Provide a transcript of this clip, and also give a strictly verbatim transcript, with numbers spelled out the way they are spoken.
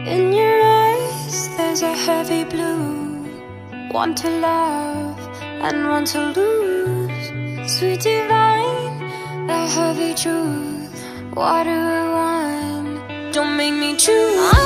In your eyes there's a heavy blue, one to love and one to lose. Sweet divine, the heavy truth. Water or wine, don't make me choose.